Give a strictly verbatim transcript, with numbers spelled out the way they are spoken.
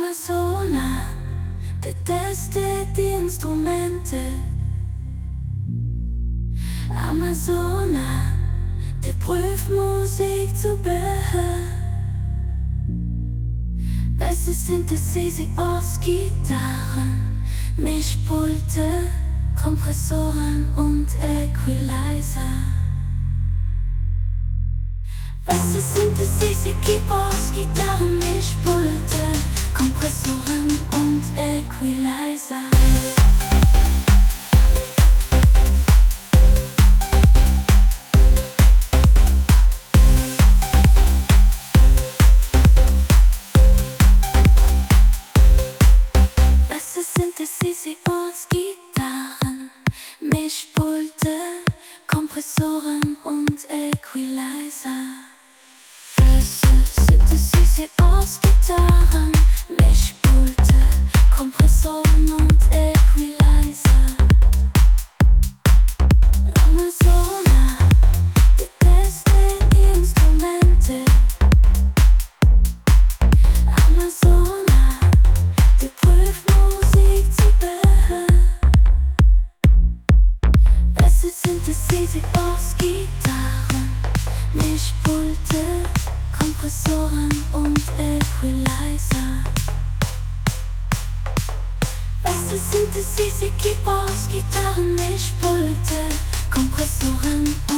Amazona betestet die Instrumente. Amazona, der prüft Musikzubehör. Beste Synthesizer aus Gitarren, Mischpulte, Kompressoren und Equalizer. Beste Synthesizer gibt aus Gitarren, Mischpulte, Kompressoren und Equalizer. Beste Synthesizer aus Gitarren, Mischpulte, Kompressoren und Equalizer. Synthesizer aus Gitarren, Mischpulte, Kompressoren und Equalizer. Amazona betestet die Instrumente. Amazona, der prüft Musikzubehör. Beste Synthesizer aus Gitarren, Mischpulte, Kompressoren und Equalizer. Beste Synthesizer gibt aus Gitarren, Mischpulte, Kompressoren